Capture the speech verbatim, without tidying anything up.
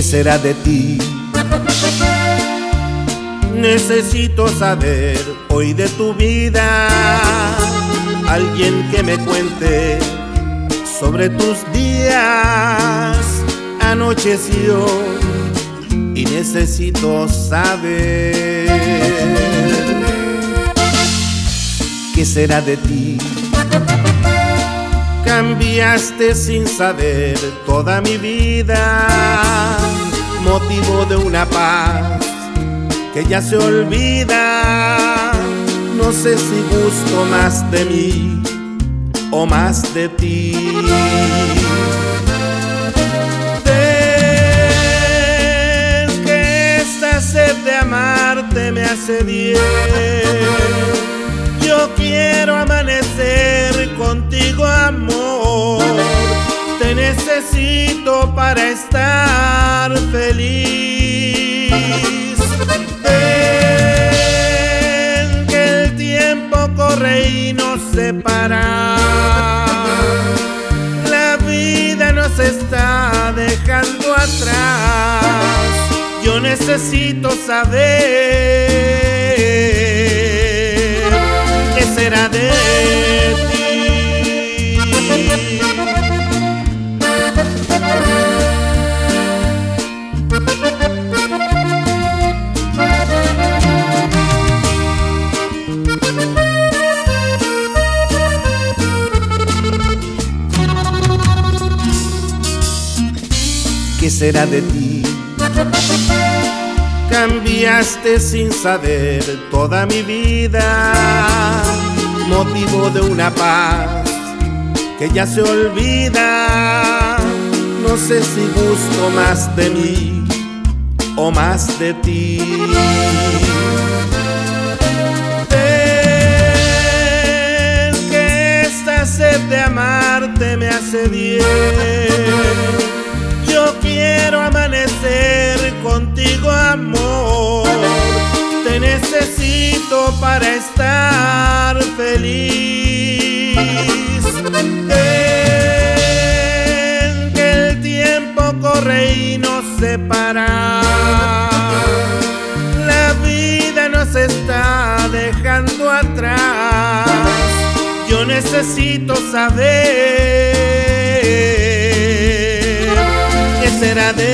será de ti? Necesito saber hoy de tu vida, alguien que me cuente sobre tus días. Anocheció y necesito saber qué será de ti. Cambiaste sin saber toda mi vida, motivo de una paz que ya se olvida. No sé si gusto más de mí o más de ti. Ven que esta sed de amarte me hace bien. Yo quiero amanecer contigo, amor. Te necesito para estar feliz. Ven que el tiempo corre y nos separa. La vida nos está dejando atrás. Yo necesito saber qué será de ti. ¿Qué será de ti? Cambiaste sin saber toda mi vida, motivo de una paz que ya se olvida. No sé si gusto más de mí o más de ti. Ven que esta sed de amarte me hace bien. Yo quiero amanecer contigo, amor. Te necesito para estar feliz. Ven que el tiempo corre y nos separa. La vida nos está dejando atrás. Yo necesito saber qué será de